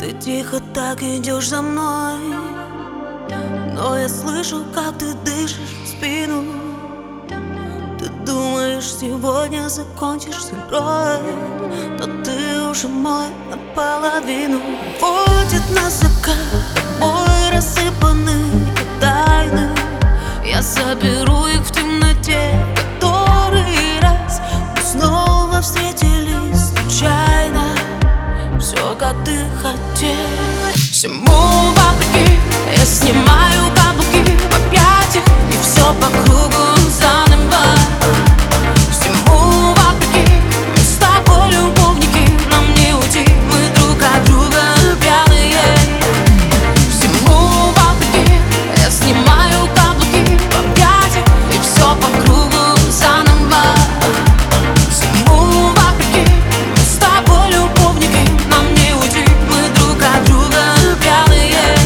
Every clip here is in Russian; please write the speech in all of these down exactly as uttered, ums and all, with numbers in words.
Ты тихо так идешь за мной, но я слышу, как ты дышишь в спину. Ты думаешь, сегодня закончишь с игрой, но ты уже мой наполовину. Водит нас закат, мой рассыпанный тайны. Я соберу их в темноте, который раз мы снова встретились случайно. Все, как ты хотел. Всему вопреки я снимаю каблуки в объятиях, и все по кругу заново. Всему вопреки мы с тобой любовники, нам не уйти, мы друг от друга пьяные. Всему вопреки я снимаю каблуки в объятиях, и все по кругу заново. Всему вопреки мы с тобой любовники, нам не уйти, мы друг от друга пьяные.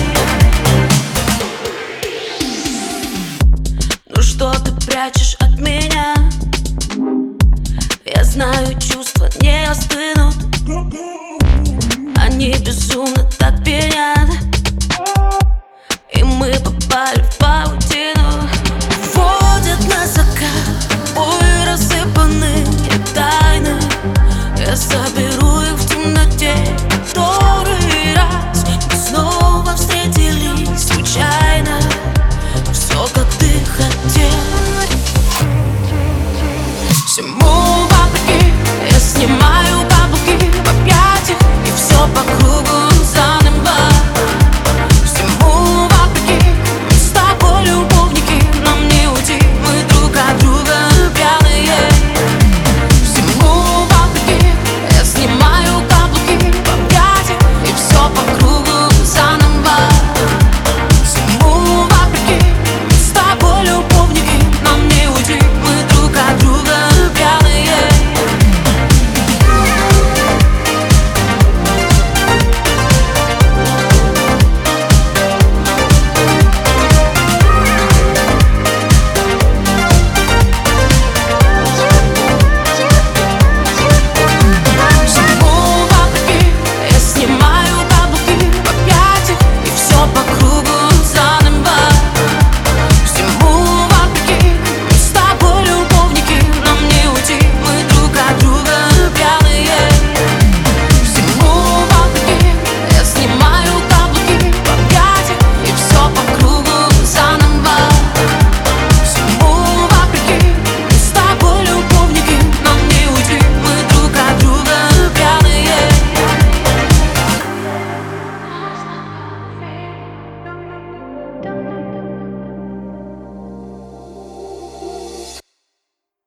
Ну что ты прячешь от меня? Я знаю, чувства не остынут, они безумно